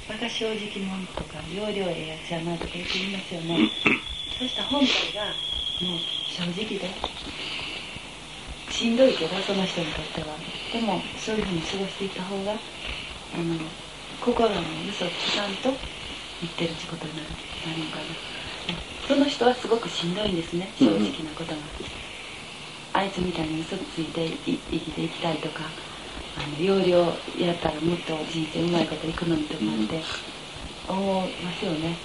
馬鹿正直者とか要領ええやつやなとか言って言いますよね。そしたら本体がもう正直でしんどいけど、その人にとってはでもそういうふうに過ごしていった方が心の嘘をつかんと言ってるってことになるのかな。その人はすごくしんどいんですね、正直なことが。あいつみたいに嘘ついて生きていきたいとか、要領やったらもっと人生うまいこといくのにとかって思いますよね。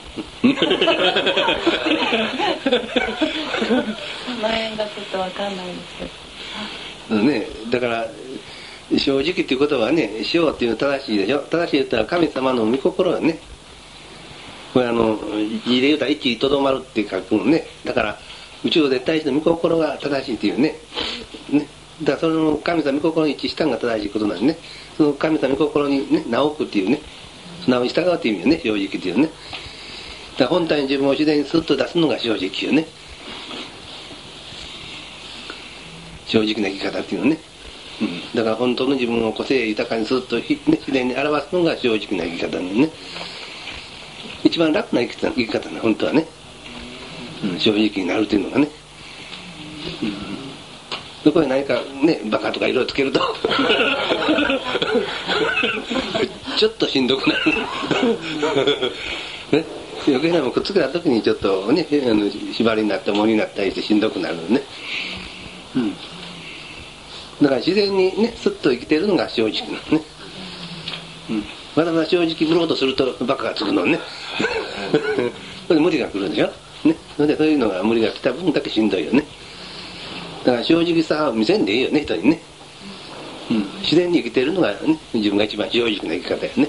その辺がちょっと分かんないですけどね、だから正直っていうことはね、正っていうのは正しいでしょ。正しい言ったら神様の御心がね、これ字で言うたら一にとどまるって書くのね。だから宇宙絶対の御心が正しいっていうね。だからその神様御心に一致したのが正しいことなんでね。その神様御心にね、直くっていうね、素直に従うっていう意味よね、正直っていうね。だから本体に自分を自然にスッと出すのが正直よね。正直な生き方っていうのね。だから本当の自分を個性豊かにスッと、ね、自然に表すのが正直な生き方なのね。一番楽な生き方な本当はね、正直になるというのがね。そこへ何かね、バカとか色をつけるとちょっとしんどくなるね、余計なもんくっつけた時にちょっとね、縛りになった重荷になったりしてしんどくなるのね。だから自然にね、スッと生きているのが正直なのね。まだまだ正直ぶろうとするとバカがつくのねそれで無理が来るでしょ、ね、それでそういうのが無理が来た分だけしんどいよね。だから正直さを見せんでいいよね、人にね。自然に生きているのが、ね、自分が一番正直な生き方よね。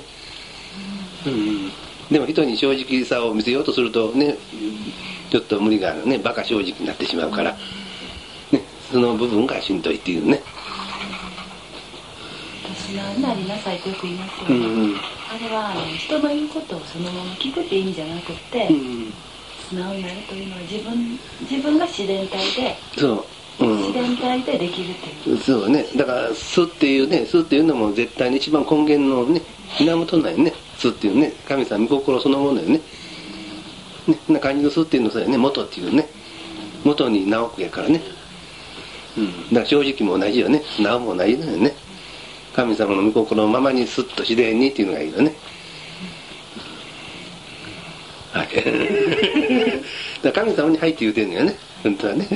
でも人に正直さを見せようとするとね、ちょっと無理があるね、バカ正直になってしまうから、ね、その部分がしんどいっていうね。 素直になりなさいとよく言いますよね。あれは人の言うことをそのまま聞くって意味じゃなくて、素直になるというのは自分が自然体で、自然体でできるっていう。 そうね。だから素っていうね、素っていうのも絶対に一番根源のね、源なんよね。素っていうね、神様御心そのものよね。ね、な感じの素っていうのはそうやね、元っていうね、元に直くやからね。だから正直も同じよね、直も同じだよね。神様の御心のままにスッと自然にっていうのがいいよね。はい。だから神様に「はい」って言うてんのよね、本当はね。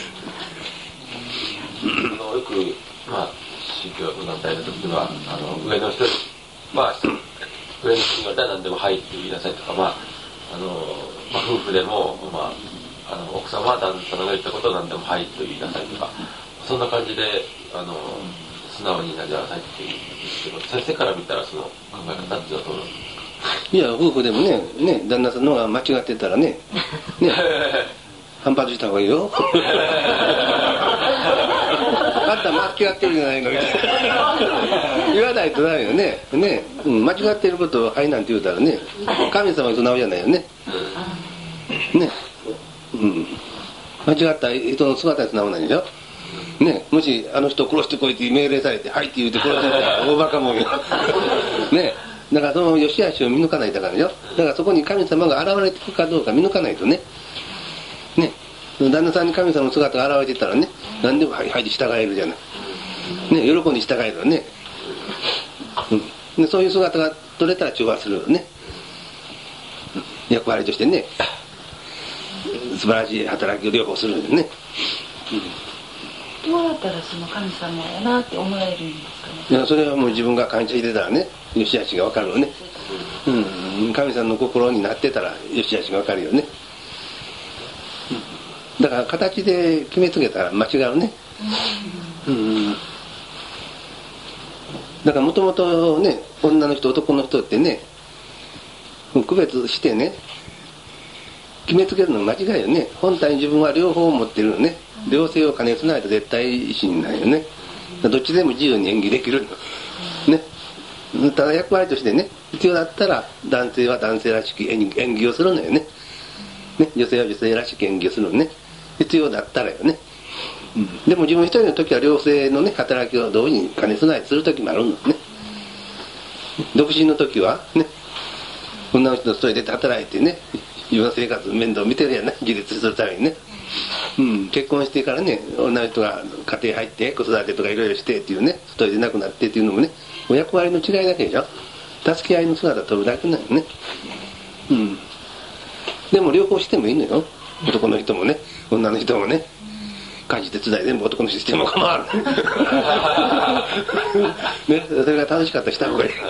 よく宗教団体の時には上の人に上の人に言われたら何でも「はい」って言いなさいとか、夫婦でも奥様は旦那さんが言ったことを何でも「はい」と言いなさいとか、そんな感じで素直になりなさいっていうんですけど、先生から見たらその考え方っていうのはどうなんですか？ いや、夫婦でもね、旦那さんの方が間違ってたらね反発した方がいいよあんた間違ってるじゃないのみたいな言わないとダメよね。間違ってることを「はい」なんて言うたらね、神様に素直じゃないよね。間違った人の姿に素直なんでしょ。もしあの人殺してこいって命令されて「はい」って言うて殺されたら大バカもんよだからその良し悪しを見抜かないとあかんでしょ。だからそこに神様が現れてるかどうか見抜かないとね。旦那さんに神様の姿が現れてたらね、何でも「はい」って従えるじゃない。喜んで従えるよね。でそういう姿が取れたら調和するよね。役割としてね、素晴らしい働きを両方するんだよね。 どうやったらその神様やなって思われるんですかね。 いや、それはもう自分が感謝してたらね、良し悪しが分かるよね。神様の心になってたら良し悪しが分かるよね。だから形で決めつけたら間違うね。だからもともとね、女の人男の人ってね、区別してね決めつけるの間違いよね。本体に自分は両方を持ってるのね。両性を兼ね備えた絶対心なんよね。どっちでも自由に演技できるのね。ただ役割としてね、必要だったら男性は男性らしき演技をするのよね。女性は女性らしき演技をするのね。必要だったらよね。でも自分一人の時は両性のね働きを同時に兼ね備えする時もあるのね。独身の時はね、 女の人と外に出て働いてね、自分の生活面倒見てるやんな、自立するためにね。結婚してからね、女の人が家庭入って子育てとかいろいろしてっていうね、外に出なくなってっていうのもね、お役割の違いだけでしょ。助け合いの姿を取るだけなのね。でも両方してもいいのよ。男の人もね、女の人もね。家事手伝い全部男の人しても構わる。ね、それが楽しかったらした方がいい。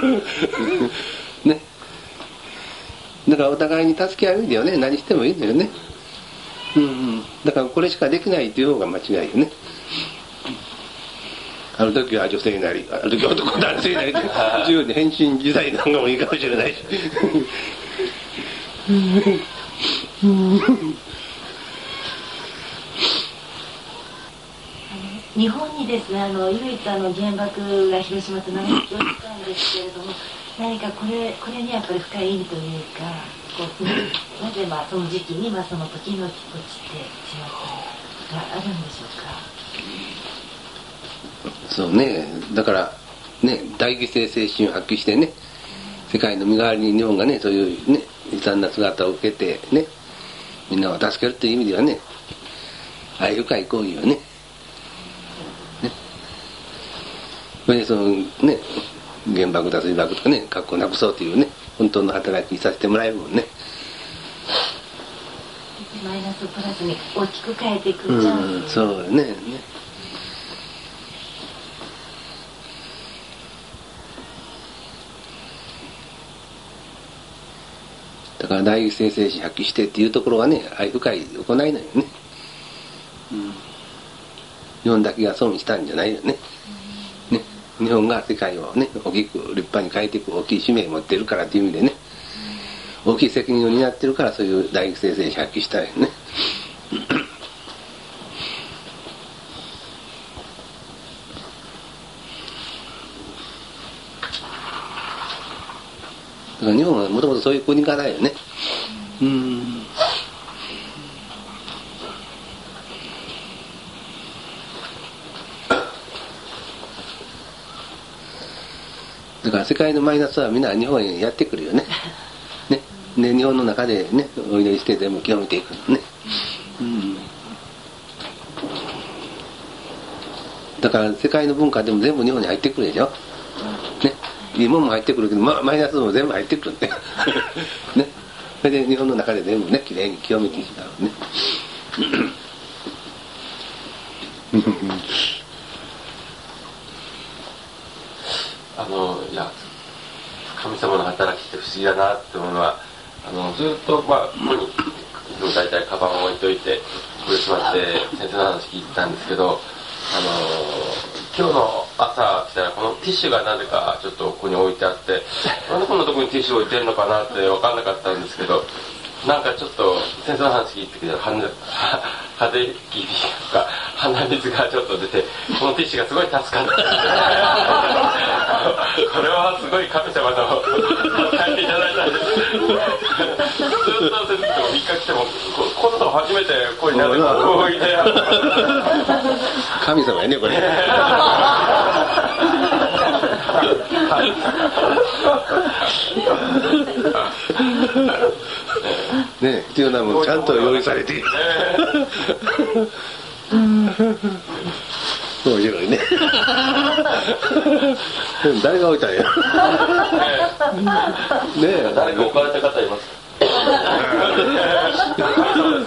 ね。だからお互いに助け合う意味ではね、何してもいいんだよね。だからこれしかできないっていう方が間違いよね。ある時は女性になり、ある時は男性になり、自由に変身自在なんかもいいかもしれないし。 日本にですね、唯一原爆が広島と長崎をしたんですけれども、何かこれにやっぱり深い意味というか、なぜその時期にその時に落ちてしまったのがあるんでしょうか。 そうね、だからね、大犠牲精神を発揮してね、世界の身代わりに日本がね、そういうね、悲惨な姿を受けてね、みんなを助けるという意味ではね、愛深い行為よね。それでそのね、原爆脱爆とかね、核をなくそうというね、本当の働きさせてもらえるもんね。 マイナスプラスに大きく変えていくチャンス。 そうね。だから大犠牲精神発揮してっていうところはね、愛深い行いなのよね。日本だけが損したんじゃないよね。日本が世界をね、大きく立派に変えていく大きい使命を持っているからという意味でね、大きい責任を担っているからそういう大犠牲精神発揮したいよね。だから日本はもともとそういう国からよね。だから世界のマイナスはみんな日本へやってくるよね。で日本の中でね、お祈りして全部清めていくのね。だから世界の文化でも全部日本に入ってくるでしょ。ね、いいもんも入ってくるけど、マイナスも全部入ってくるね。ね、それで日本の中で全部ね、きれいに清めていくからね。 いや、神様の働きって不思議だなって思うのは、ずっとここにいつも大体カバンを置いといてこれしまって先生の話聞いてたんですけど、今日の朝来たらこのティッシュがなぜかちょっとここに置いてあって、なんでこんなとこにティッシュ置いてるのかなって分かんなかったんですけど、なんかちょっと先生の話聞いてきたら風邪気とか鼻水がちょっと出て、このティッシュがすごい助かったこれはすごい神様の書いていただいたんです。ずっと先生と3日来てもこのと初めてここになぜかこういて神様やねこれ。ね、必要なものちゃんと用意されて。面白いね。誰が置いたんや。ねえ、 誰か置かれた方いますか。そう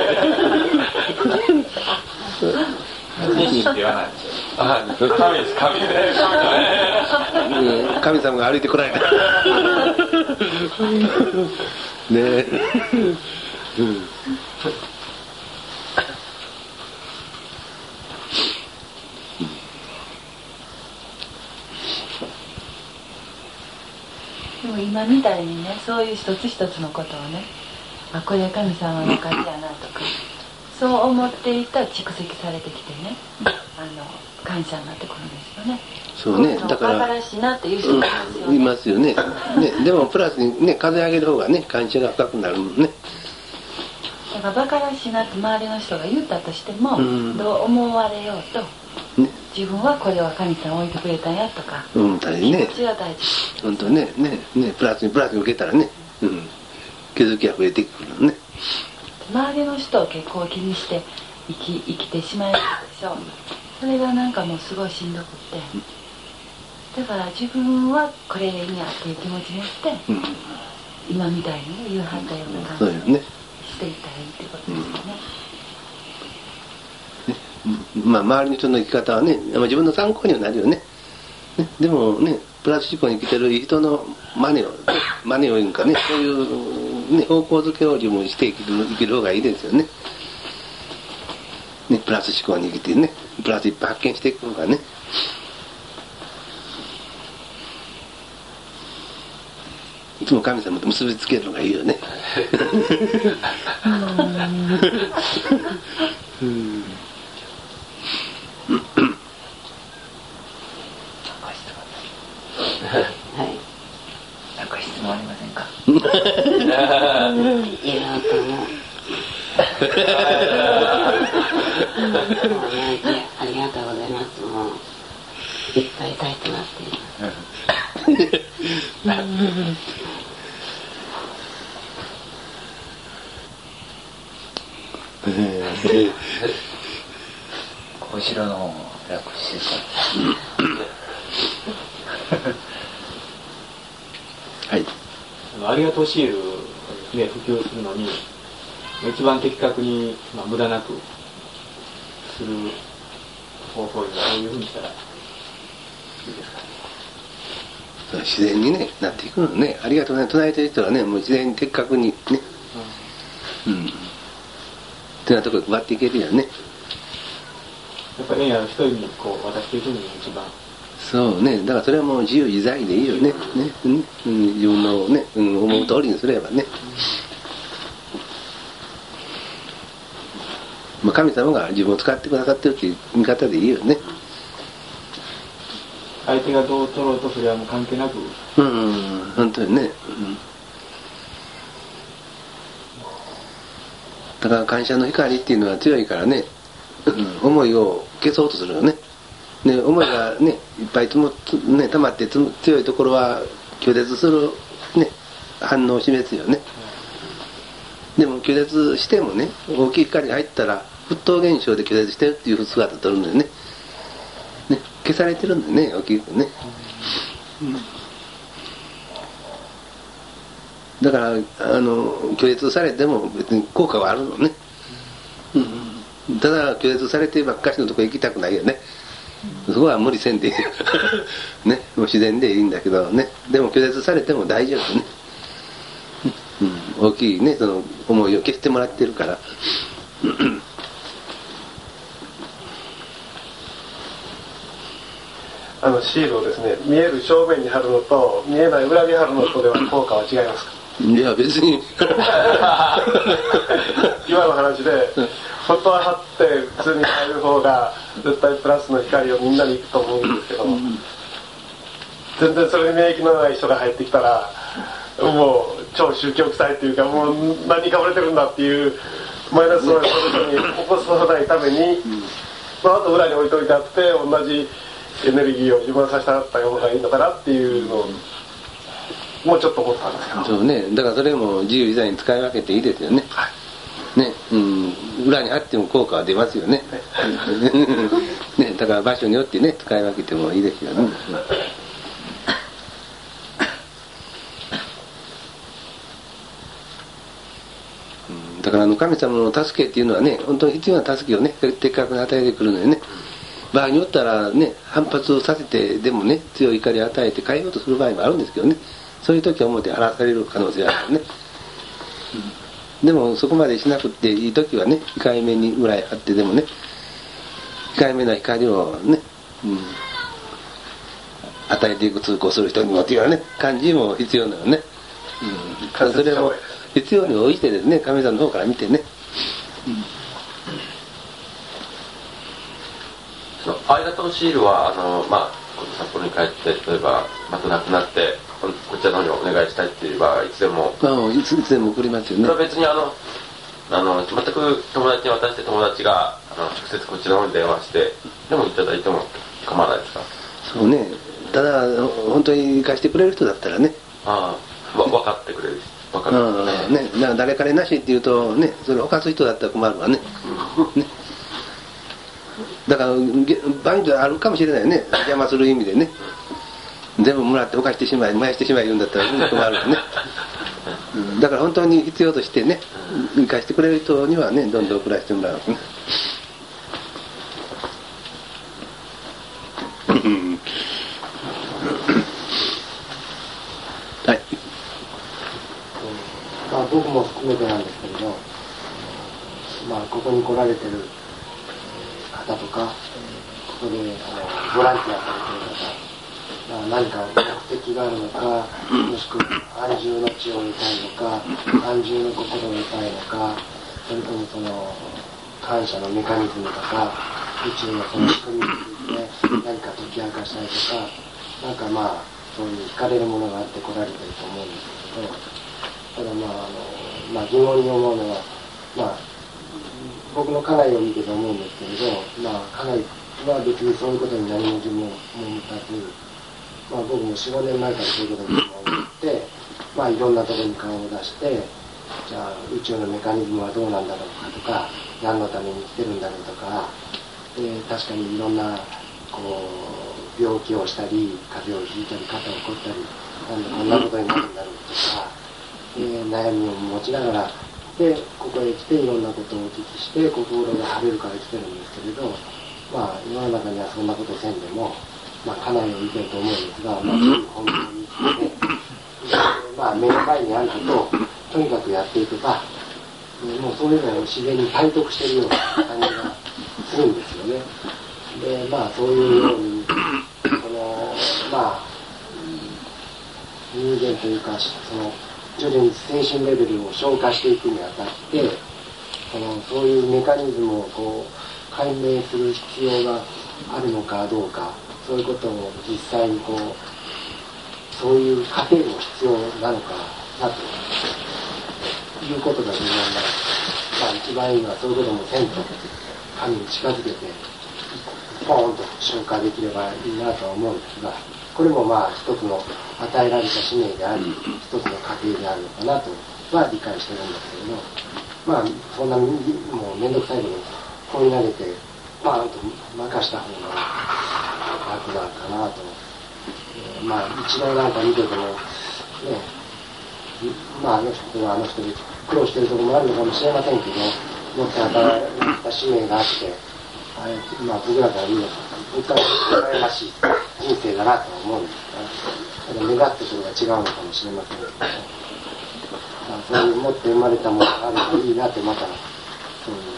ですね。って言わないですよ。神です、神ね、 神様が歩いてこられた。ねえ。 でも今みたいにね、そういう一つ一つのことをね、これは神様のおかげやなとか、そう思っていたら蓄積されてきてね、感謝になってくるんですよね。 そうね、だから新しいなっていう人がいますよね。 いますよね。ね、でもプラスにね、風上げる方がね、感謝が深くなるもんね。 からバカらしいなって周りの人が言ったとしても、どう思われようと、自分はこれは神様置いてくれたんやとか、気持ちが大事。 本当ね、プラスに受けたらね、気づきが増えてくるのね。 周りの人を結構気にして生きてしまいますでしょ。それがなんかもうすごいしんどくって、だから自分はこれでいいんやっていう気持ち持って、今みたいに言うはったような感じにしていったらいいってことですよね。 周りの人の生き方はね、自分の参考にはなるよね。でもね、プラス思考に生きてる人の真似を言うんかね、そういう、ね、方向づけを自分して生きる方がいいですよね。プラス思考に生きてね、プラスいっぱい発見していく方がね。いつも神様と結びつけるのがいいよね。 はい。 なんか質問ありませんか？ いろいろとも。ありがとうございます。もういっぱい書いてますけど。 後ろの方も楽してるはい。 ありがとうシールね、普及するのに一番的確に、無駄なくする方法にはどういうふうにしたらいいですかね。 自然にねなっていくのね。ありがとうね、唱えてる人はね、もう自然に的確にね、ってなところで配っていけるよね。 やっぱり縁ある人にこう渡していくのが一番。 そうね、だからそれはもう自由自在でいいよね。自分のね、思う通りにすればね。神様が自分を使ってくださってるっていう見方でいいよね。 相手がどう取ろうとそれはもう関係なく。 本当にね。だから感謝の光っていうのは強いからね、思いを消そうとするよね。思いがねいっぱい溜まって強いところは拒絶するね反応を示すよね。でも拒絶してもね、大きい光が入ったら沸騰現象で拒絶してるっていう姿を取るんだよね。消されてるんだよね、大きくね。だから拒絶されても別に効果はあるのね。ただ拒絶されてばっかしのとこ行きたくないよね。そこは無理せんでいいね、もう自然でいいんだけどね。でも拒絶されても大丈夫ね。大きいねその思いを消してもらってるからシールをですね、見える正面に貼るのと見えない裏に貼るのとでは効果は違いますか？ いや別に今の話で本当は貼って普通に貼る方が絶対プラスの光をみんなに行くと思うんですけど、全然それに免疫のない人が入ってきたらもう超宗教臭いっていうか、もう何にかぶれてるんだっていうマイナスの人に起こさないために、あと裏に置いといてあって同じエネルギーを自分はさせてあった方がいいのかなっていうのをもうちょっと思ったんですけど。 そうね、だからそれも自由自在に使い分けていいですよね。ね、裏に貼っても効果は出ますよね。ね、だから場所によってね使い分けてもいいですよね。だから神様の助けっていうのはね、本当に必要な助けをね的確に与えてくるのよね。場合によったらね、反発をさせてでもね強い怒りを与えて変えようとする場合もあるんですけどね、そういう時は表に晴らされる可能性があるね。でもそこまでしなくていい時はね、控えめにぐらいあってでもね、控えめな光をね、与えていく通行する人にもっていうようなね感じも必要なのね。それを必要に応じてですね、神様の方から見てね。 ありがとうシールは札幌に帰って例えばまた亡くなってこちらの方にお願いしたいっていう場合いつでもいつでも送りますよね。 別に全く友達に渡して友達が直接こっちの方に電話してでもいただいても構わないですか？ そうね、ただ本当に貸してくれる人だったらね、 分かってくれる人、分かるね、だから誰彼なしっていうとね、それを犯す人だったら困るわね。ね、だから場合によってあるかもしれないね、邪魔する意味でね、全部もらって犯してしまい燃やしてしまい言うんだったら困るわね。だから本当に必要としてね、貸してくれる人にはね、どんどん送らせてもらうわね。はい。 僕も含めてなんですけれど、ここに来られてる方とか、ここでボランティアされてる方、何か目的があるのか、もしくは安住の地を得たいのか、安住の心を得たいのか、それともその感謝のメカニズムとか、宇宙のその仕組みについて何か解き明かしたいとか、そういう惹かれるものがあって来られてると思うんですけど、ただ疑問に思うのは、僕の家内を見てて思うんですけれど、家内は別にそういうことに何も疑問を持たず、僕も 4,5 年前からそういうことに疑問を持って、いろんなところに顔を出して、じゃあ宇宙のメカニズムはどうなんだろうかとか、何のために生きてるんだろうとか、確かにいろんな病気をしたり、風邪をひいたり、肩を凝ったり、なんでこんなことになるんだろうとか、悩みを持ちながら、でここへ来ていろんなことをお聞きして心が晴れるから来てるんですけれど、世の中にはそんなことせんでも、家内を見てると思うんですが、本当に生きて目の前にあることをとにかくやっていけば、もうそういうのを自然に体得しているような感じがするんですよね。でそういうように人間というか徐々に精神レベルを消化していくにあたってそういうメカニズムを解明する必要があるのかどうか、そういうことを実際にそういう過程も必要なのかなということが疑問な、一番いいのはそういうこともせんと神に近づけてポーンと消化できればいいなとは思うんですが、これも一つの与えられた使命であり、一つの過程であるのかなとは理解してるんですけれど、そんなもう面倒くさいことに放り投げてパーンと任した方が楽なのかなと。一度なんか見ててもね、あの人はあの人で苦労してるところもあるのかもしれませんけど、もっと与えられた使命があって、僕らから見ると僕から羨ましい人生だなと思うんですが、目立つところが違うのかもしれませんけど、そういう持って生まれたものがあるといいなって、またそういう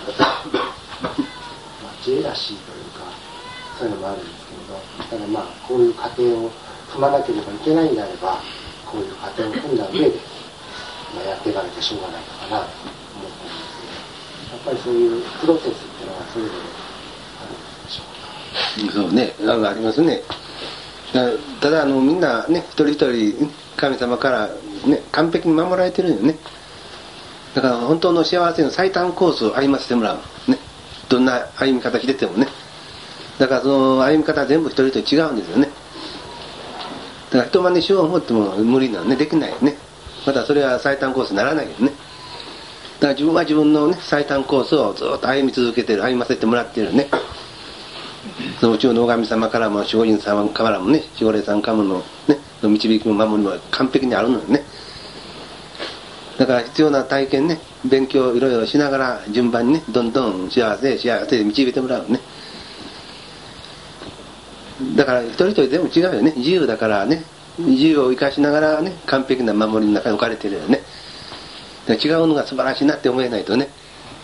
ジェラシーというかそういうのもあるんですけれど、ただこういう過程を踏まなければいけないんであれば、こういう過程を踏んだ上で、やっていかなきゃしょうがないのかなと思ってるんですけど、やっぱりそういうプロセスっていうのはそれぞれあるんでしょうか。 そうね、ありますね。ただみんなね、一人一人神様からね、完璧に守られてるよね。だから本当の幸せの最短コースを歩ませてもらうね。どんな歩み方しててもね。だからその歩み方は全部一人一人違うんですよね。だから人真似しようと思っても無理なのね、できないよね。またそれは最短コースにならないよね。だから自分は自分のね、最短コースをずっと歩み続けてる、歩ませてもらってるね。その宇宙の大神様からも守護神様からもね、守護霊さんからものね、導きも守りも完璧にあるのよね。だから必要な体験ね、勉強いろいろしながら順番にね、どんどん幸せで導いてもらうね。だから一人一人全部違うよね。自由だからね、自由を生かしながらね、完璧な守りの中に置かれてるよね。だから違うのが素晴らしいなって思えないとね。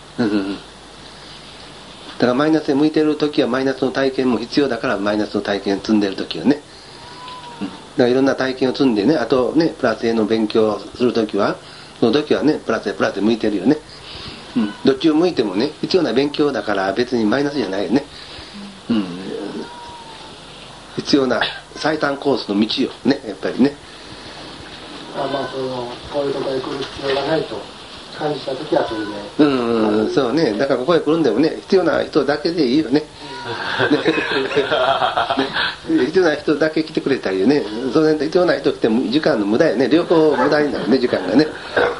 だからマイナスに向いてる時はマイナスの体験も必要だから、マイナスの体験を積んでる時はね。だからいろんな体験を積んでね、あとね、プラスへの勉強をする時は、その時はね、プラスへ向いてるよね。どっちを向いてもね、必要な勉強だから別にマイナスじゃないよね。必要な最短コースの道よね、やっぱりね。 こういうところへ来る必要がないと感じた時はそれでそうね。だからここへ来るんでもね、必要な人だけでいいよね。必要な人だけ来てくれたらいいよね。それで必要な人来ても時間の無駄よね。両方無駄になるね、時間がね。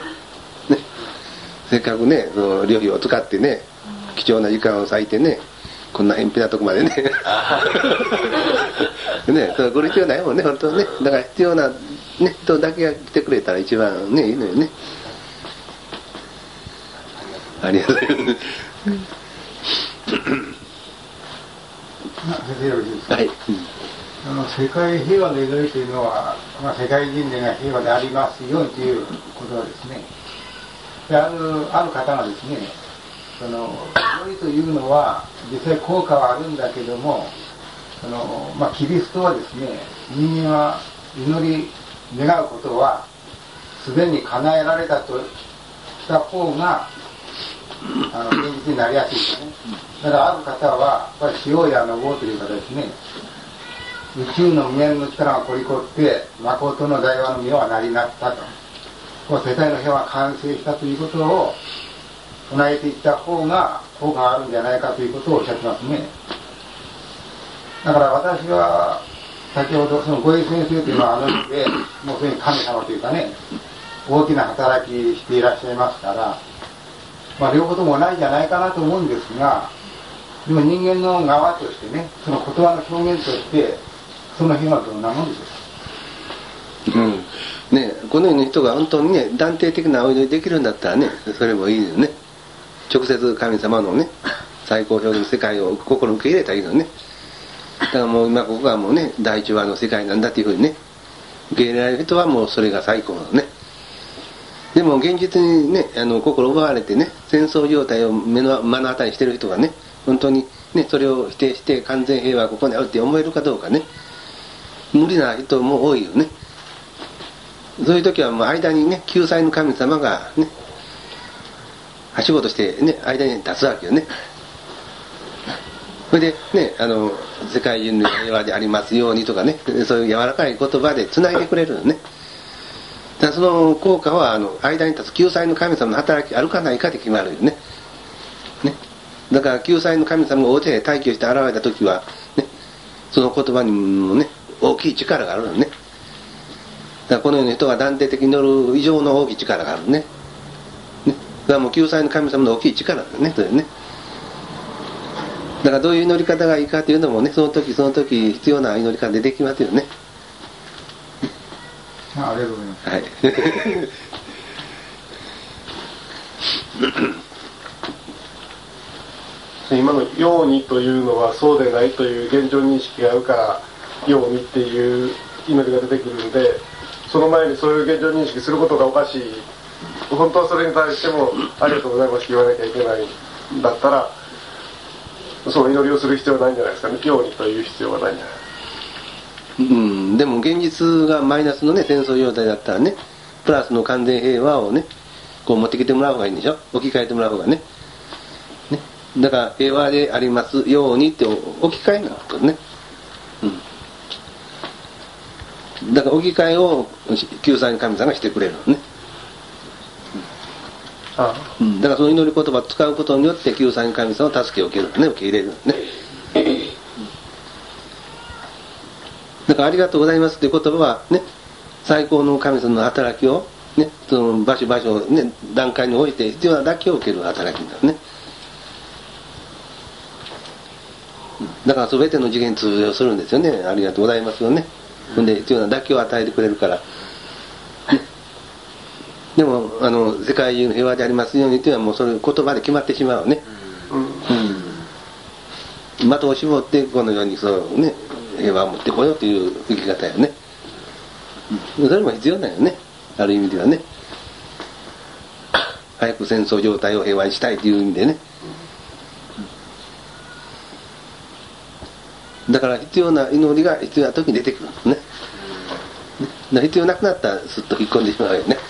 せっかくね、その旅費を使ってね、貴重な時間を割いてね、こんな偏僻なとこまでね。ね、それこれ必要ないもんね、本当ね。だから必要な、ね、人だけが来てくれたら一番ね、いいのよね。ありがとうございます。 先生よろしいですか。 はい。 世界平和の祈りというのは、世界人類が平和でありますようにということはですね、ある方がですね、その祈りというのは実際効果はあるんだけども、キリストはですね、人間は祈り願うことはすでに叶えられたとした方が現実になりやすいですね。だからある方はやっぱり塩屋の坊という方ですね、宇宙の無限の力が凝り凝って誠の大和の実は成りなったと、世界の平和が完成したということを唱えていった方が効果があるんじゃないかということをおっしゃってますね。だから私は先ほどその五位先生というのは意味でもうそういう神様というかね、大きな働きしていらっしゃいますから、両方ともないんじゃないかなと思うんですが、でも人間の側としてね、その言葉の表現としてその平和はどんなもんでしょうか。 ね、このような人が本当にね、断定的なお祈りできるんだったらね、それもいいよね。直接神様のね、最高表現の世界を心に受け入れたらいいのね。だからもう今ここがもうね、第一話の世界なんだっていうふうにね、受け入れられる人はもうそれが最高なのね。でも現実にね、心奪われてね、戦争状態を目の当たりにしてる人がね、本当にね、それを否定して完全平和はここにあるって思えるかどうかね、無理な人も多いよね。そういう時はもう間にね、救済の神様がね、はしごとしてね、間に立つわけよね。それでね、世界人類平和でありますようにとかね、そういう柔らかい言葉でつないでくれるのね。だからその効果は間に立つ救済の神様の働きあるかないかで決まるよね。だから救済の神様が大勢大挙して現れた時は、ね、その言葉にもね、大きい力があるのね。だからこのような人が断定的に乗る以上の大きい力があるね。だからもう救済の神様の大きい力だね、それね。だからどういう祈り方がいいかというのもね、その時その時必要な祈り方でできますよね。 ありがとうございます。 はい。 今のようにというのはそうでないという現状認識があるからようにっていう祈りが出てくるんで、その前にそういう現状認識することがおかしい、本当はそれに対してもありがとうございますって言わなきゃいけないんだったら、その祈りをする必要はないんじゃないですかね。ようにという必要はないんじゃない。 でも現実がマイナスのね、戦争状態だったらね、プラスの完全平和をね、こう持ってきてもらう方がいいんでしょ。置き換えてもらう方がね。だから平和でありますようにって置き換えなのね。だから置き換えを救済の神様がしてくれるのね。だからその祈り言葉を使うことによって救済の神様の助けを受けるのね、受け入れるのね。だからありがとうございますっていう言葉はね、最高の神様の働きをね、その場所場所ね、段階において必要なだけを受ける働きになるね。だから全ての次元に通用するんですよね。ありがとうございますよね。で必要なだけを与えてくれるから、ね、でも世界中の平和でありますようにっていうのはもうそれ言葉で決まってしまうね。的を絞ってこのようにそうね、平和を持ってこようという生き方よね。それも必要だよね、ある意味ではね。早く戦争状態を平和にしたいという意味でね。だから必要な祈りが必要な時に出てくるのね。必要なくなったらすっと引っ込んでしまうよね。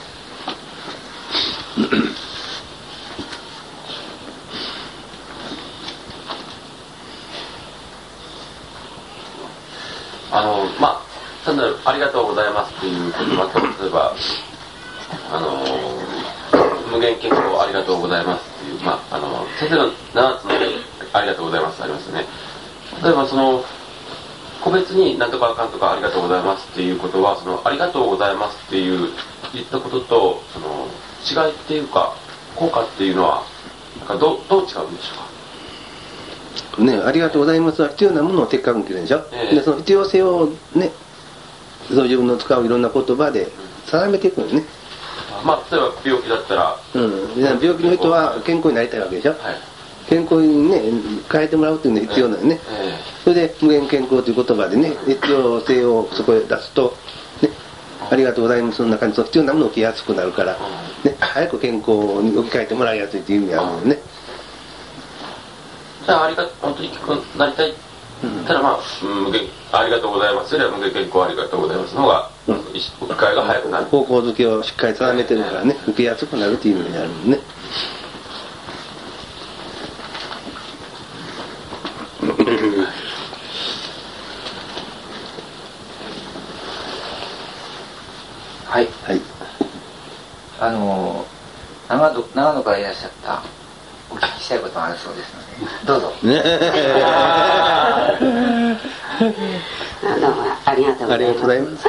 単なるありがとうございますっていう言葉と、例えば無限決りがとうございますっていう、先生の7つのありがとうございますありますよね。例えば個別になんとかあかんとかありがとうございますっていうことは、ありがとうございますっていう言ったことと違いっていうか効果っていうのはなんかどう違うんでしょうか。 ね、ありがとうございますは必要なものを的確に言ってるでしょ、でその必要性をね、その自分の使ういろんな言葉で定めていくのね。 例えば病気だったら、 病気の人は健康になりたいわけでしょ、健康にね変えてもらうっていうのが必要なのね、それで無限健康という言葉でね必要性をそこへ出すと、ね、ありがとうございますの中にその必要なものを置きやすくなるから、ね、早く健康に置き換えてもらいやすいという意味があるのね。 じゃあ本当に健康になりたいたら無限ありがとうございますよりは無限健康ありがとうございますの方が置き換えが早くなる、 方向づけをしっかり定めてるからね、受けやすくなるという意味になるのね。 はい、 はい、 長野からいらっしゃったお聞きしたいことがあるそうですのでどうぞ。 どうもありがとうございます。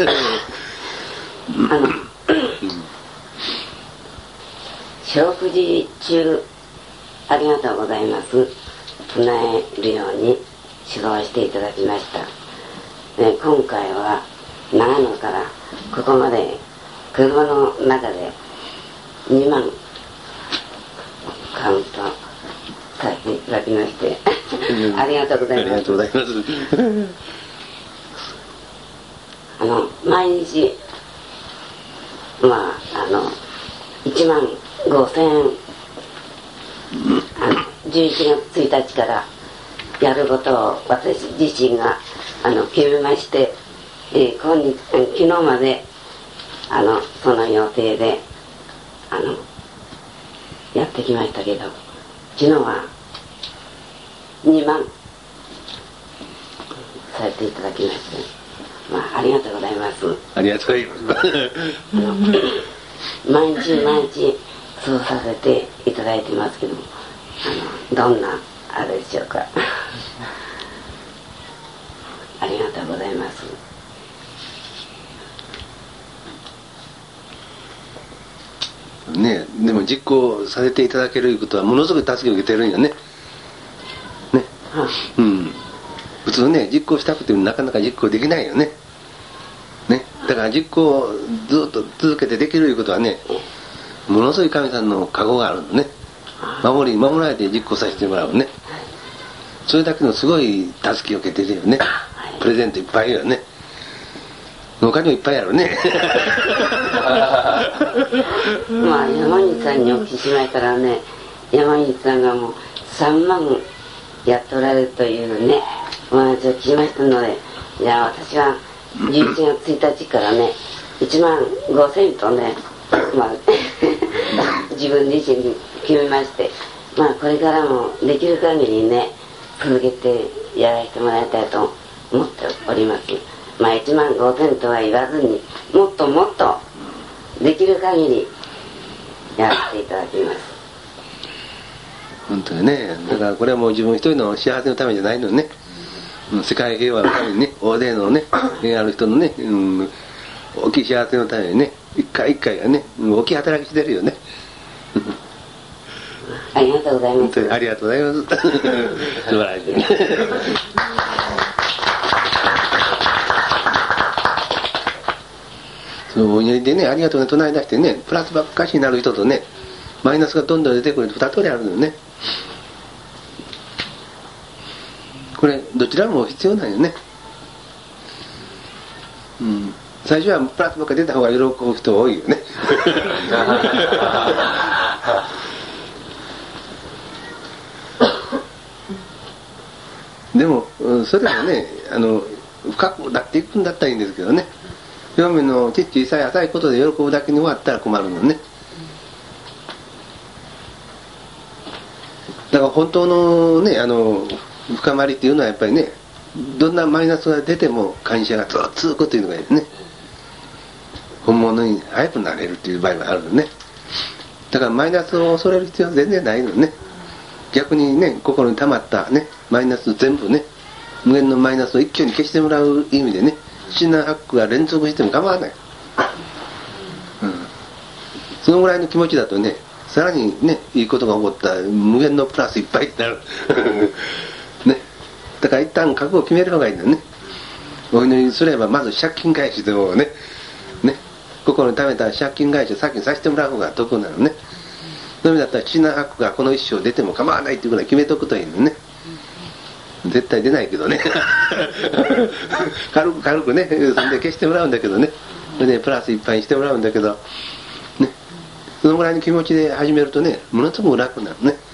食事中ありがとうございます唱えるように指導していただきました。今回は長野からここまで車の中で2万カウントさせていただきましてありがとうございます。 ありがとうございます。 毎日1万5000円11月1日からやることを私自身が決めまして、昨日までその予定でやってきましたけど、昨日は2万させていただきまして、ありがとうございます。 ありがとうございます。 毎日毎日そうさせていただいてますけども、どんなあれでしょうか。ありがとうございます。 ね、でも実行させていただけることはものすごい助けを受けてるんよね。ね、普通ね実行したくてもなかなか実行できないよね。ね、だから実行をずっと続けてできるいうことはね、ものすごい神さんの加護があるのね。守られて実行させてもらうね。それだけのすごい助けを受けてるよね。プレゼントいっぱいいるよね。他にもいっぱいあるね。 山西さんにお聞きしましたらね、山西さんがもう3万やっておられるというねお話を聞きましたので、じゃあ私は11月1日からね1万5000とね、自分自身に決めまして、これからもできる限りね続けてやらせてもらいたいと思っております。1万5000とは言わずにもっともっとできる限りやらせていただきます。 本当にね、だからこれはもう自分一人の幸せのためじゃないのね、世界平和のためにね、大勢のねある人のね、大きい幸せのためにね、一回一回がね大きい働きしてるよね。 ありがとうございます。 ありがとうございます。素晴らしい。そのお祈りでね、ありがとうね唱え出してね、プラスばっかしになる人とね、マイナスがどんどん出てくると2通りあるのよね。これどちらも必要なんよね。最初はプラスばっかり出た方が喜ぶ人多いよね。でもそれもね深くなっていくんだったらいいんですけどね、表面のちっちゃい浅いことで喜ぶだけに終わったら困るのね。だから本当のね深まりっていうのはやっぱりね、どんなマイナスが出ても感謝がずっと続くというのがいいですね。本物に早くなれるっていう場合もあるのね。 だからマイナスを恐れる必要は全然ないのね。逆にね、心に溜まったね、マイナス全部ね、無限のマイナスを一挙に消してもらう意味でね、七難八苦が連続しても構わない、そのぐらいの気持ちだとね、さらにね、いいことが起こったら無限のプラスいっぱいになるね。だから一旦覚悟を決める方がいいんだよね。お祈りすればまず借金返しでもね、心に溜めた借金返しを先にさせてもらう方が得なのね。そういう意味だったら七難八苦がこの一生出ても構わないっていうぐらい決めとくといいのね。絶対出ないけどね軽くね、それで消してもらうんだけどね、それでプラスいっぱいにしてもらうんだけどね、そのぐらいの気持ちで始めるとね、ものすごく楽なのね。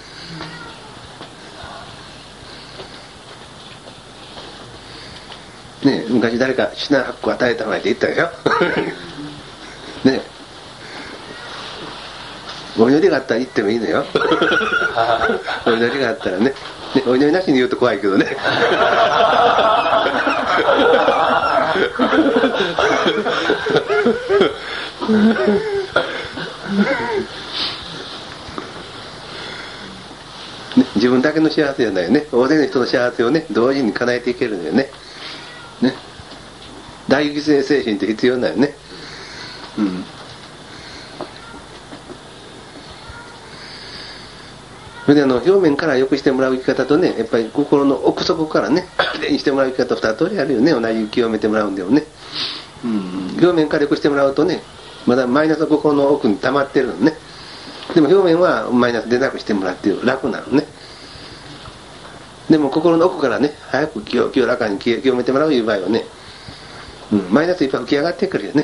ね、昔誰か七難八苦与えた方がいいって言ったでしょね、お祈りがあったら言ってもいいのよお祈りがあったらね、お祈りなしに言うと怖いけどね自分だけの幸せじゃないよね、大勢の人の幸せをね、同時に叶えていけるんだよね。大犠牲精神って必要だよね。それで表面から良くしてもらう生き方とね、やっぱり心の奥底からね、きれいにしてもらう生き方2通りあるよね。同じ清めてもらうんだよね。表面から良くしてもらうとね、まだマイナスが心の奥に溜まってるのね。でも表面はマイナス出なくしてもらって楽なのね。でも心の奥からね、早く清らかに清めてもらういう場合はね、マイナスいっぱい浮き上がってくるよね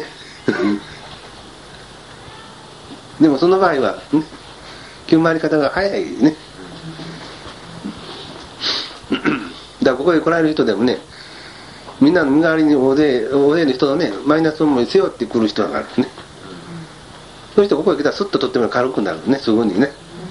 でもその場合は、清まり方が早いねだからここへ来られる人でもね、みんなの身代わりに大勢の人のね、マイナス思い背負ってくる人があるね。そういう人ここへ来たらスッととっても軽くなるね、すぐにね。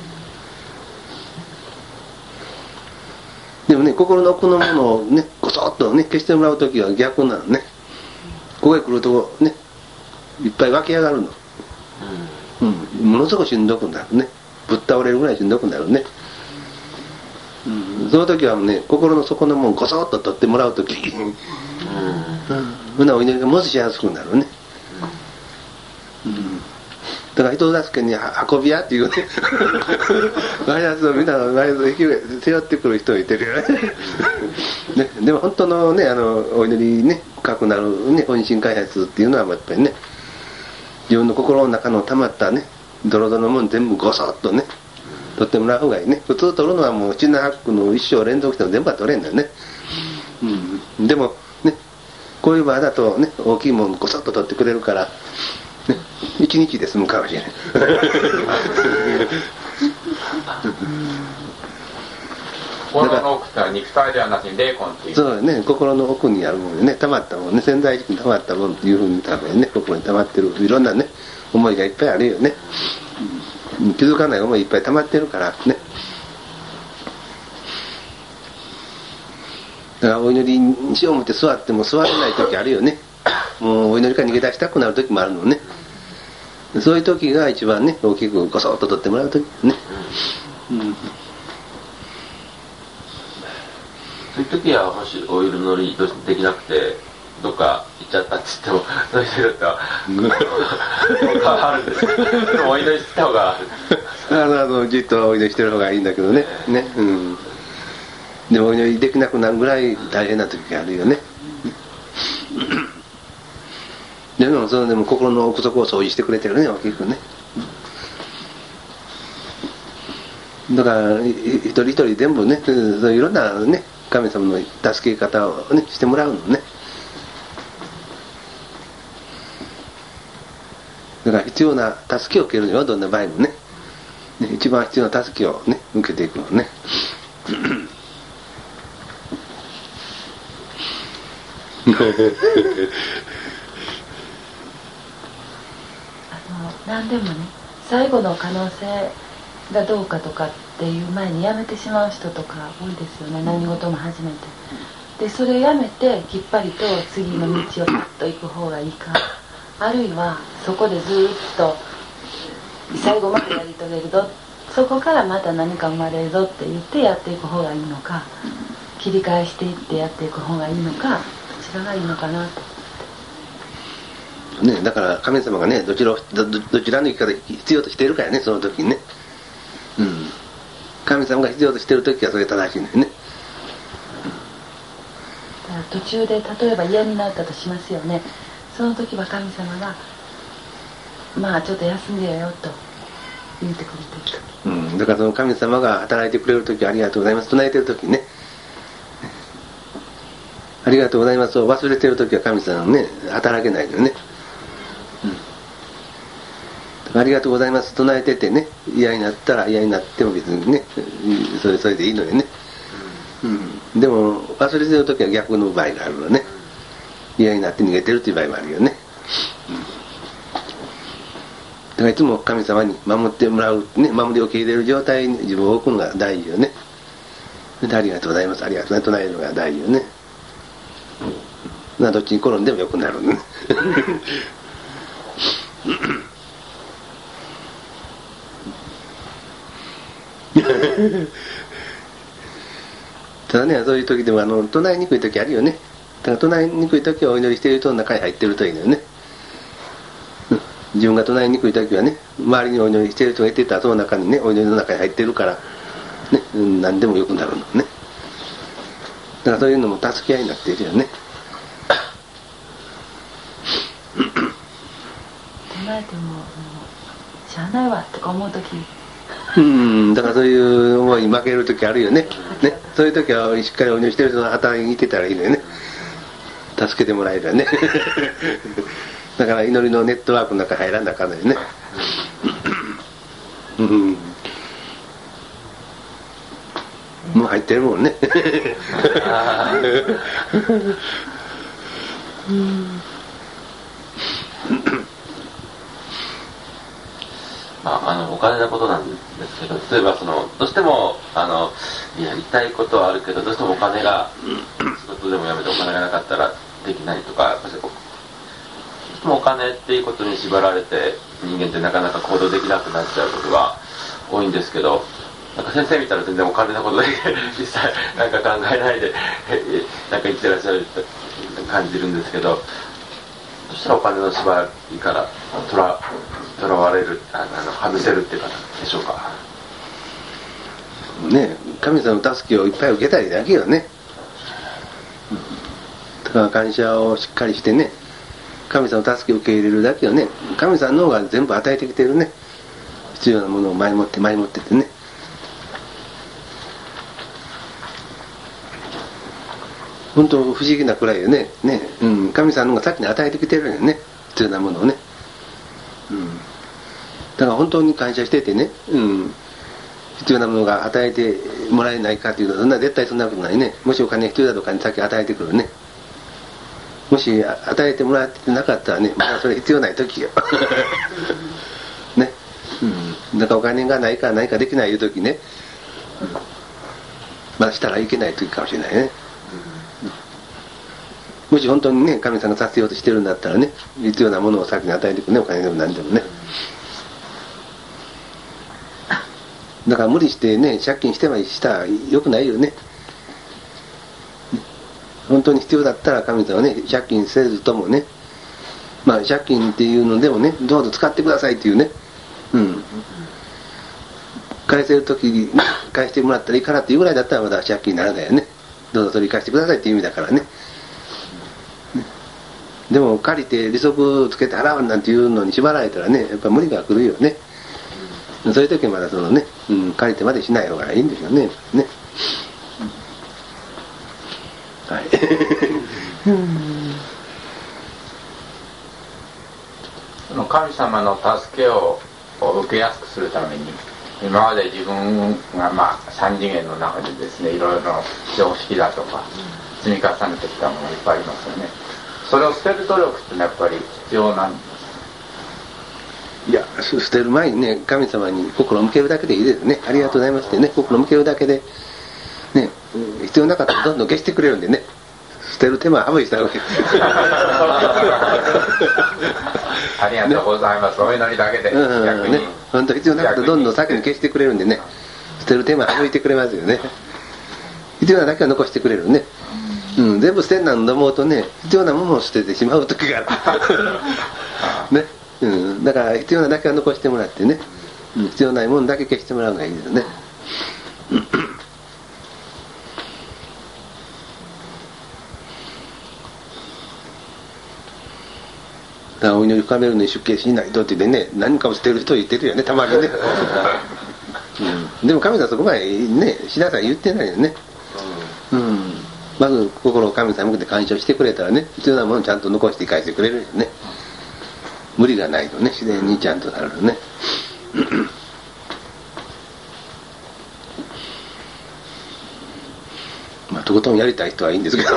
でもね、心の奥のものをね、こそっとね、消してもらうときは逆なのね。ここへ来るとね、いっぱい湧き上がるの。ものすごくしんどくなるね。ぶっ倒れるぐらいしんどくなるね。その時はね、心の底のもんこそっと取ってもらうとき、お祈りがもししやすくなるね。だから人助けに運び屋っていうねマイナスをみんなマイナスを背負ってくる人がいてるよねでも本当のね、お祈りね、深くなるね、本心開発っていうのはやっぱりね、自分の心の中の溜まったね、ドロドロのもん全部ごそっとね、取ってもらう方がいいね。普通取るのはもう七難八苦の一生連続しても全部は取れんだよね。でもね、こういう場合だとね、大きいもんごそっと取ってくれるからね、一日で済むかもしれない心の奥ってのは肉体ではなくて霊魂っていう。 そうね、心の奥にあるもんね、溜まったもんね、潜在意識に溜まったもんっていうふうに多分ね、心に溜まってるいろんなね、思いがいっぱいあるよね。気づかない思いいっぱい溜まってるからね。だからお祈りにしよう思って座っても座れない時あるよね。もうお祈りから逃げ出したくなる時もあるのね。そういう時が一番ね、大きくごそっと取ってもらう時ね。 そういう時はもしお祈りできなくてどっか行っちゃったって言っても、そういう人だったらあるんですけど、でもお祈りした方がじっとお祈りしてる方がいいんだけどね。でもお祈りできなくなるぐらい大変な時があるよね。でもそれでも心の奥底を掃除してくれてるね、大きくね。だから一人一人全部ね、いろんなね、神様の助け方をね、してもらうのね。だから必要な助けを受けるのよ、どんな場合もね。一番必要な助けをね、受けていくのね。 何でもね、最後の可能性がどうかとかっていう前にやめてしまう人とか多いですよね。何事も始めて、でそれをやめてきっぱりと次の道をパッと行く方がいいか、あるいはそこでずっと最後までやり遂げるぞ、そこからまた何か生まれるぞって言ってやっていく方がいいのか、切り返していってやっていく方がいいのか、どちらがいいのかなと。 ね、だから神様がねどちらの生き方必要としているからね、その時にね、神様が必要としている時はそれ正しいんだよね。 だから途中で例えば嫌になったとしますよね。その時は神様がまあちょっと休んでよと言ってくれてる時、 だからその神様が働いてくれる時はありがとうございます唱えてる時にね、ありがとうございますを忘れてる時は神様ね働けないのよね。ありがとうございます唱えててね、嫌になったら嫌になっても別にねそれでいいのよね。でも忘れてる時は逆の場合があるのね。嫌になって逃げてるっていう場合もあるよね。だからいつも神様に守ってもらうね、守りを受け入れる状態に自分を置くのが大事よね。でありがとうございますありがとうね唱えるのが大事よね。どっちに転んでもよくなるね。ただね、そういう時でも唱えにくい時あるよね。だから唱えにくい時はお祈りしている人の中に入ってるといいのよね。自分が唱えにくい時はね、周りにお祈りしている人がいてたらその中にね、お祈りの中に入ってるからね、何でもよくなるのね。だからそういうのも助け合いになっているよね。 唱えてもしゃあないわとか思う時、 だからそういう思いに負ける時あるよね。そういう時はしっかりお祈りしてる人の働きにいてたらいいのよね。助けてもらえるよね。だから祈りのネットワークの中に入らなあかんのよね。もう入ってるもんね。 お金のことなんですけど、例えばどうしてもやりたいことはあるけど、どうしてもお金が仕事でもやめてお金がなかったらできないとか、どうしてもお金っていうことに縛られて人間ってなかなか行動できなくなっちゃうことが多いんですけど、なんか先生見たら全然お金のことで実際なんか考えないでなんか言ってらっしゃるって感じるんですけど、どうしたらお金の縛りからとらわれる外せるっていうかでしょうかね。神様の助けをいっぱい受けたいだけよね。だから感謝をしっかりしてね、神様の助けを受け入れるだけよね。神様の方が全部与えてきてるね。必要なものを前もっててね。本当不思議なくらいよね。神様の方が先に与えてきてるよね。必要なものをね。だから本当に感謝しててね、必要なものが与えてもらえないかというのは絶対そんなことないね。もしお金必要だとかに先与えてくるね。もし与えてもらってなかったらね、まだそれ必要ない時よ。ね。だからお金がないから何かできないいう時ね、まだしたらいけない時かもしれないね。もし本当にね神様がさせようとしてるんだったらね、必要なものを先に与えてくるね、お金でも何でもね。だから無理してね借金したらよくないよね。本当に必要だったら神様はね借金せずともね、借金っていうのでもね、どうぞ使ってくださいっていうね、返せる時に返してもらったらいいからっていうぐらいだったらまだ借金にならないよね。どうぞ取り返してくださいっていう意味だからね。でも借りて利息つけて払うなんていうのに縛られたらね、やっぱ無理が来るよね。そういう時はまだ借りてまでしない方がいいんですよね。はい。 神様の助けを受けやすくするために、今まで自分が三次元の中でですね、いろいろ常識だとか積み重ねてきたものがいっぱいありますよね。それを捨てる努力ってやっぱり必要なんです。 いや、捨てる前にね、神様に心を向けるだけでいいですね。ありがとうございますってね、心を向けるだけでね、必要なかったらどんどん消してくれるんでね、捨てる手間は省いたわけです。 ありがとうございます、お祈りだけで逆にね、本当必要なことどんどん先に消してくれるんでね、捨てる手間省いてくれますよね。必要なだけは残してくれるね。全部捨てんなんと思うとね、必要なものを捨ててしまう時があるね、だから必要なだけは残してもらってね、必要ないものだけ消してもらうのがいいですね。だからお祈り深めるのに出家しないとって言ってね、何かを捨てる人言ってるよね、たまにね。でも神様そこまでね、しなさい言ってないよね。まず心を神様に向けて感謝してくれたらね、必要なものをちゃんと残して返してくれるよね。無理がないとね、自然にちゃんとなるね。まあとことんやりたい人はいいんですけど。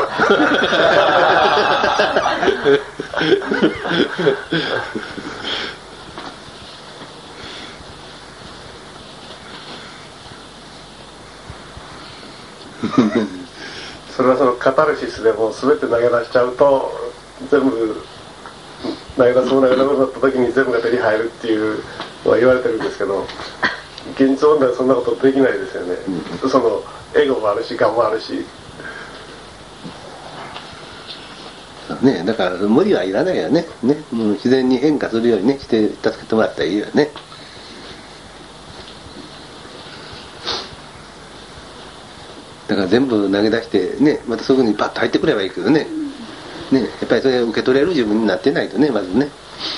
それはそのカタルシスでもう全て投げ出しちゃうと、全部投げ出すものがなくなった時に全部が手に入るっていうのは言われてるんですけど、現実問題はそんなことできないですよね。そのエゴもあるし我もあるしね、だから無理はいらないよね。自然に変化するようにねして助けてもらったらいいよね。だから全部投げ出してね、またすぐにパッと入ってくればいいけどね。やっぱりそれを受け取れる自分になってないとね、まずね。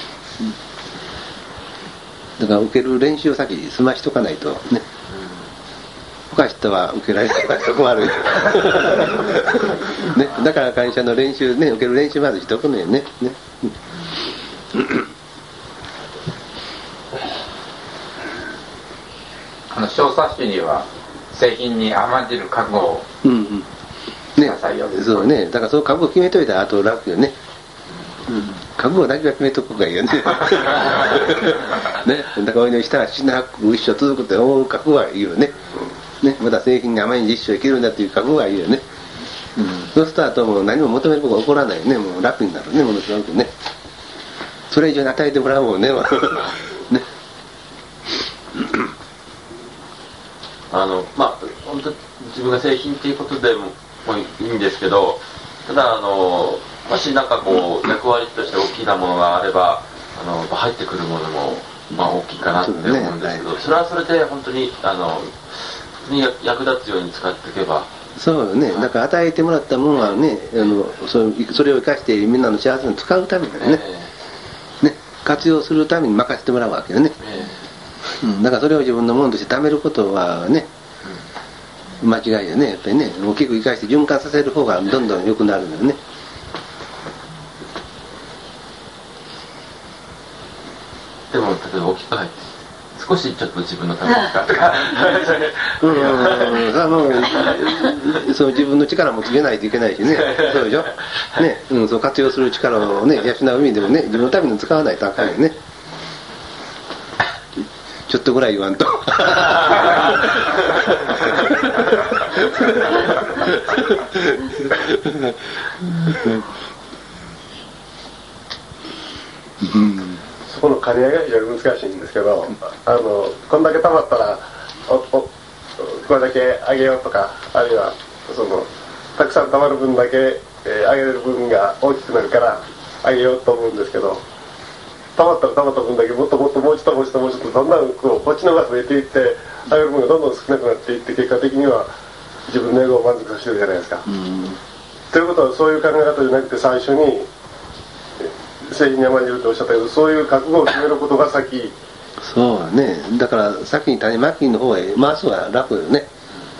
だから受ける練習を先に済ましとかないとね。他人は受けられないから困る。ね、だから会社の練習ね、受ける練習まずしとくのよね。 小冊子には製品に甘んじる覚悟をそうね、だからそう覚悟決めといたらあと楽よね。覚悟だけは決めとく方がいいよね。だからお祈りしたら死なく一生続くって思う覚悟はいいよね。また製品に甘いに一生生きるんだっていう覚悟がいいよね。そうするとあともう何も求めることが起こらないよね。もう楽になるね、ものすごくね。それ以上に与えてもらうもんね。 本当自分が製品っていうことでもいいんですけど、ただもしなんかこう役割として大きなものがあれば入ってくるものも大きいかなって思うんですけど、それはそれで本当に役立つように使っていけば。 そうよね。だから与えてもらったものはね、それを生かしてみんなの幸せに使うためにね、活用するために任せてもらうわけよね。だからそれを自分のものとして貯めることはね、間違いよね。やっぱりね、大きく生かして循環させる方がどんどん良くなるのよね。 でも例えば大きく入って少しちょっと自分のために使うとかそう自分の力もつけないといけないしね。そうでしょね、そう活用する力をね養う意味でもね、自分のために使わないとあかんよね。ちょっとぐらい言わんと。 そこの兼ね合いが非常に難しいんですけど、こんだけ溜まったらこれだけあげようとか、あるいはたくさん溜まる分だけあげれる分が大きくなるからあげようと思うんですけど、溜まったら溜まった分だけもっともっともうちょっともうちょっともうちょっとだんだんこっちの方が増えていって、あげる分がどんどん少なくなっていって、結果的には自分のエゴを満足させてるじゃないですか。ということはそういう考え方じゃなくて、最初に製品に甘んじるとおっしゃったけど、そういう覚悟を決めることが先。 そうね、だから先に種まきの方へ回すは楽よね。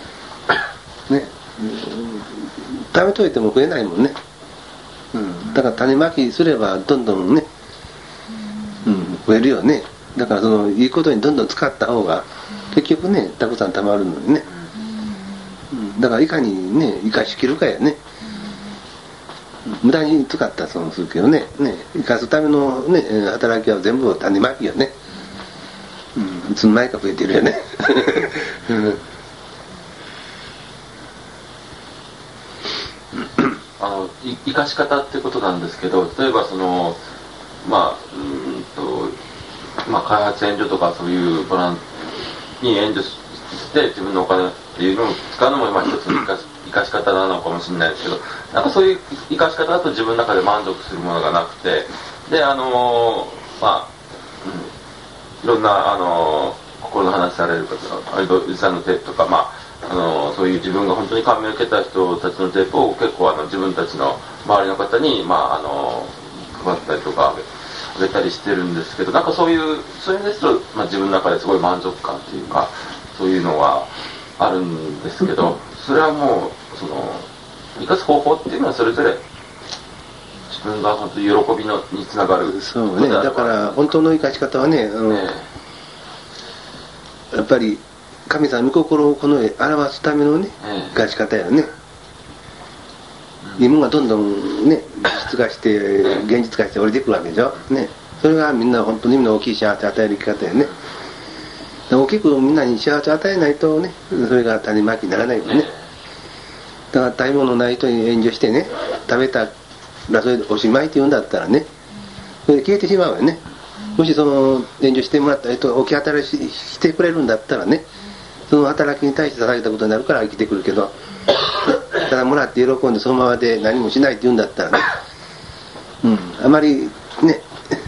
貯めといても増えないもんね。だから種まきすればどんどんね、増えるよね。だからいいことにどんどん使った方が結局ね、たくさん貯まるのにね。だからいかにね生かしきるかやね。無駄に使ったら損するけどね、生かすためのね働きは全部種まきよね。いつの間にか増えてるよね。 生かし方ってことなんですけど、例えばまあ、開発援助とかそういうボランに援助して自分のお金っていうのを使うのも一つの生かし方なのかもしれないですけど、なんかそういう生かし方だと自分の中で満足するものがなくて、でまあ、いろんな心の話される方、アイドルさんのテープとか、まあそういう自分が本当に感銘を受けた人たちのテープを結構自分たちの周りの方に配ったりとかあげたりしてるんですけど、なんかそういうですと、自分の中ですごい満足感っていうかそういうのはあるんですけど、それはもう生かす方法っていうのはそれぞれ自分が本当に喜びにつながる。 そうね、だから本当の生かし方はね、やっぱり神様の御心をこの表すためのね、生かし方やね。自分がどんどんね実化して現実化して降りてくるわけでしょ、ね、それがみんな本当にみんな大きい幸せを与える生き方やね。大きくみんなに幸せを与えないとね、それが種まきにならないよね。だから食べ物ない人に援助してね、食べたらそれでおしまいって言うんだったらね、それで消えてしまうよね。もしその援助してもらった人が置き働きしてくれるんだったらね、その働きに対して捧げたことになるから生きてくるけど、ただもらって喜んでそのままで何もしないって言うんだったらね、あまりね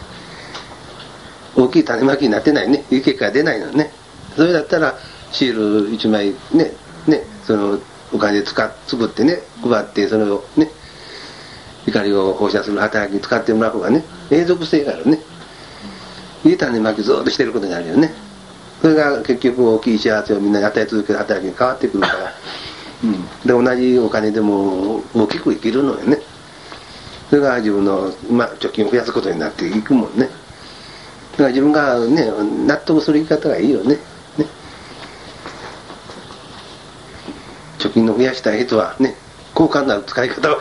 大きい種まきになってないね、いい結果が出ないのね。それだったらシール1枚ねそのお金で作ってね配って、それをね光を放射する働きに使ってもらう方がね永続性があるね。いい種まきずっとしてることになるよね。それが結局大きい幸せをみんなに与え続ける働きに変わってくるから、で同じお金でも大きく生きるのよね。それが自分の、貯金を増やすことになっていくもんね。だから自分がね納得する生き方がいいよね。貯金を増やしたい人はね高価なる使い方を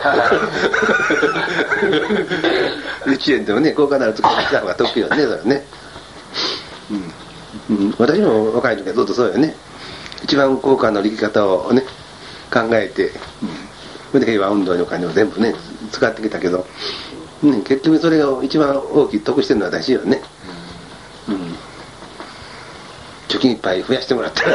1円でもね高価なる使い方の方が得意よね、それね。私も若い時はずっとそうよね。一番高価な生き方をね考えて、それで平和運動のお金を全部ね使ってきたけど、結局それが一番大きい得してるのは私よね。貯金いっぱい増やしてもらった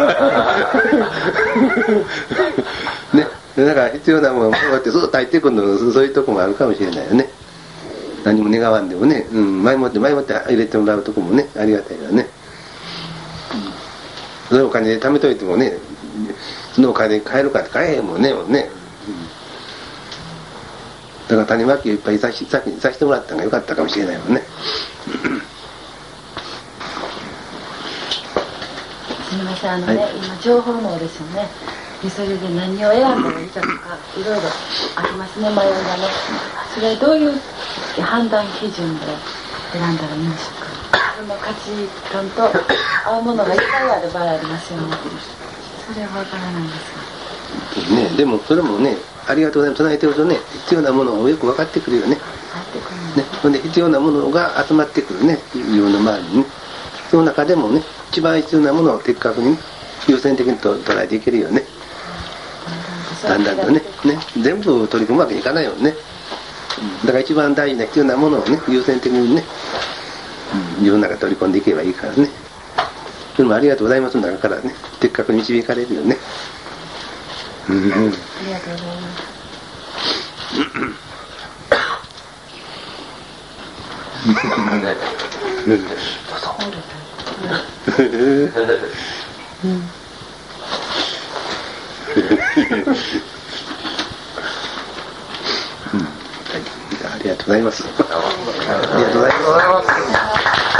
ね、だから必要なものをこうやってずっと入ってくるの、そういうとこもあるかもしれないよね。何も願わんでもね、前もって入れてもらうとこもねありがたいよね。そのお金で貯めといてもね、そのお金で買えるかって買えへんもんね、だから種まきをいっぱい先にさせてもらったのがよかったかもしれないもんね。 すみません、今情報網ですよね。でそれで何を選んだらいいかとかいろいろありますね、迷いがね。それはどういう判断基準で選んだらいいんでしょうか。その価値観と合うものがいっぱいある場合ありますよね。それはわからないんですが、 でもそれもね、ありがとうございます唱えてるとね、必要なものをよく分かってくるよね。ほんで必要なものが集まってくるね、自分の周りにね。その中でもね、一番必要なものを的確に優先的に捉えていけるよね。だんだんとね、全部取り組むわけにいかないよね。だから一番大事な必要なものをね、優先的にね、自分の中に取り込んでいけばいいからね。それもありがとうございますの中からね、的確に導かれるよね。 ありがとうございますありがとうございます。ありがとうございます。